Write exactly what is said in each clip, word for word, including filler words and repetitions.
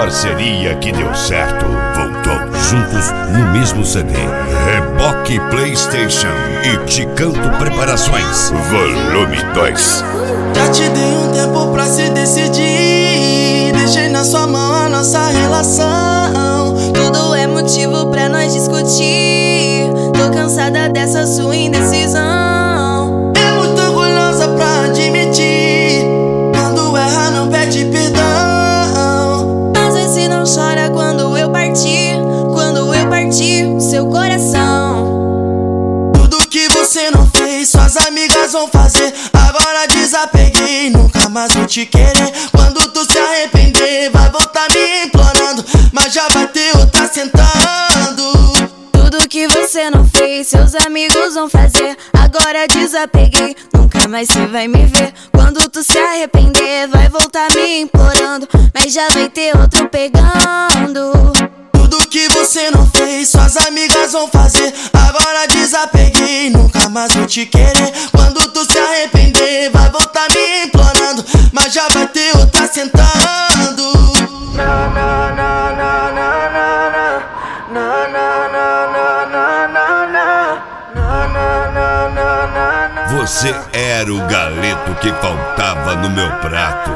parceria que deu certo. Voltou juntos no mesmo C D. Reboque PlayStation e Te Canto Preparações, volume dois. Já te dei um tempo pra se decidir. Deixei na sua mão a nossa relação. Tudo é motivo pra nós discutir. Tô cansada dessa sua indecisão. É muito orgulhosa pra admitir. Quando erra não pede perdão. Às vezes não chora quando eu partir. Quando eu partir o seu coração. Tudo que você não fez, suas amigas vão fazer. Agora desapeguei, nunca mais vou te querer. Quando tu se arrepender, vai voltar me implorando, mas já vai ter outra sentando. Tudo que você não fez, seus amigos vão fazer. Agora desapeguei, nunca mais você vai me ver. Quando tu se arrepender, vai voltar me implorando, mas já vai ter outro pegando. Tudo que você não fez, suas amigas vão fazer. Agora desapeguei, nunca mais vou te querer. Quando tu se arrepender, vai voltar me implorando, mas já vai ter outra sentando. Na, na, na, na, na, na, na, na, na, na, na, na, na. Você era o galeto que faltava no meu prato.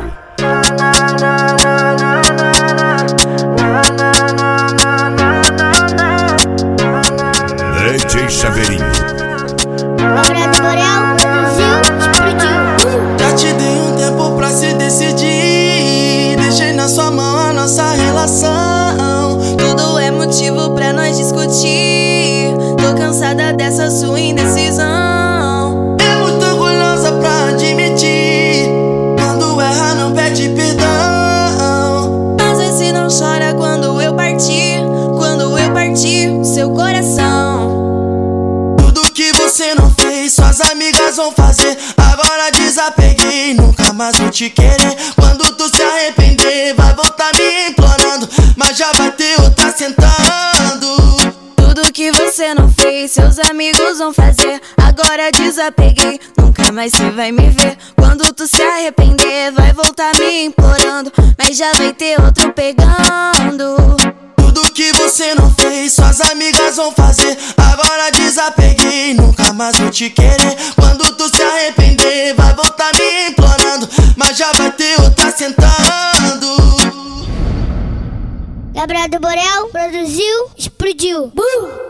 D J Chaveirinho. Obra do Borel, produziu, explodiu. Já te dei um tempo pra se decidir. Deixei na sua mão a nossa relação. Tudo é motivo pra nós discutir. Tô cansada dessa sua indecisão. É muito orgulhosa pra admitir. Quando erra não pede perdão. Às vezes não chora quando eu partir. Quando eu partir o seu coração. Tudo que você não fez, suas amigas vão fazer. Agora desapeguei, nunca mais vou te querer. Quando tu se arrepender, vai voltar me implorando, mas já vai ter outra sentando. Tudo que você não fez, seus amigos vão fazer. Agora desapeguei, nunca mais você vai me ver. Quando tu se arrepender, vai voltar me implorando, mas já vai ter outro pegando. Tudo que você não fez, suas amigas vão fazer. Agora desapeguei, nunca mais vou te querer. Quando tu se arrepender, vai voltar me implorando, mas já vai ter outra sentando. Obra do Borel, produziu, explodiu. Uh!